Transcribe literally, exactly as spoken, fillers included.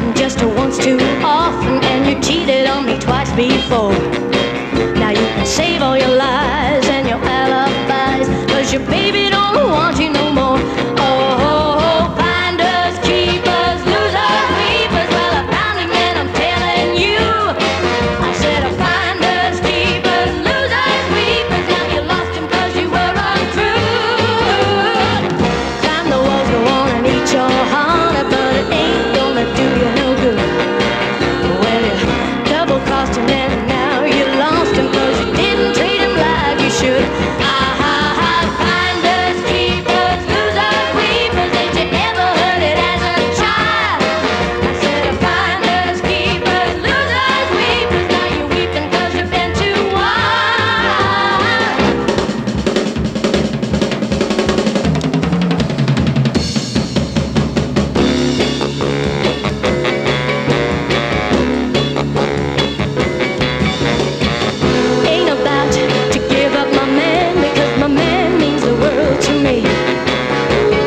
just once too often, and you cheated on me twice before. Now you can save all your lies and your alibis, 'cause your baby